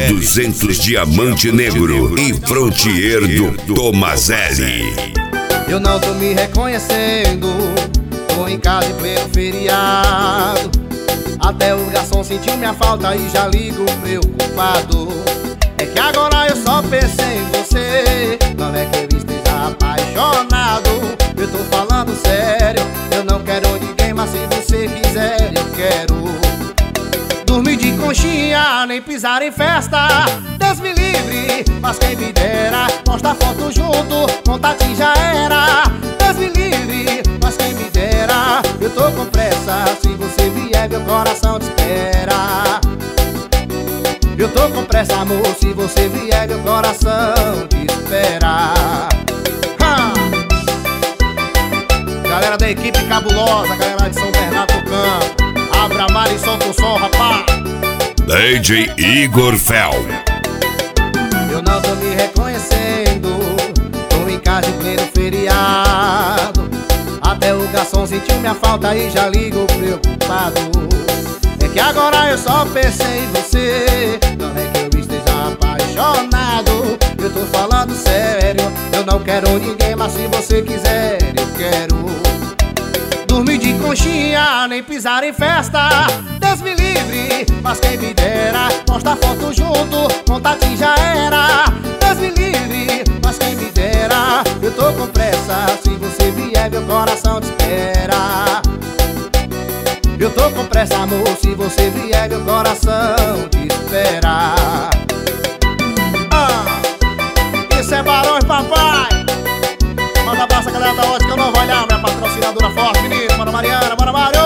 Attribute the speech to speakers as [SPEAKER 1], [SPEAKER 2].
[SPEAKER 1] R200 Diamante Negro e Frontier do Tomazelli.
[SPEAKER 2] Eu não tô me reconhecendo, tô em casa em pleno feriado. Até o garçom sentiu minha falta e já ligo preocupado. É que agora eu só pensei em você, não é que eu esteja apaixonado. Eu tô falando sério, eu não quero ninguém, mas se você quiser eu quero dormir de conchinha, nem pisar em festa. Deus me livre, mas quem me dera postar foto junto, contato já era. Deus me livre, mas quem me dera. Eu tô com pressa, se você vier meu coração te espera. Eu tô com pressa, amor, se você vier meu coração te espera. Galera da equipe cabulosa, galera de São Bernardo do Campo, abra a mar e solta o som, rapaz.
[SPEAKER 1] DJ Igor Fel.
[SPEAKER 2] Eu não tô me reconhecendo, tô em casa em pleno feriado. Até o garçom sentiu minha falta e já ligou preocupado. É que agora eu só pensei em você, não é que eu esteja apaixonado. Eu tô falando sério, eu não quero ninguém, mas se você quiser eu quero dormir de conchinha, nem pisar em festa. Deus me livre, mas quem me dera postar foto junto, contato já era. Deus me livre, mas quem me dera. Eu tô com pressa, se você vier meu coração te espera. Eu tô com pressa, amor, se você vier meu coração te espera. Isso é Barões, papai. Manda abraço a galera da ótica Nova Olhar, minha patrocinadora forte, menino. Bora Mariana, bora Mário.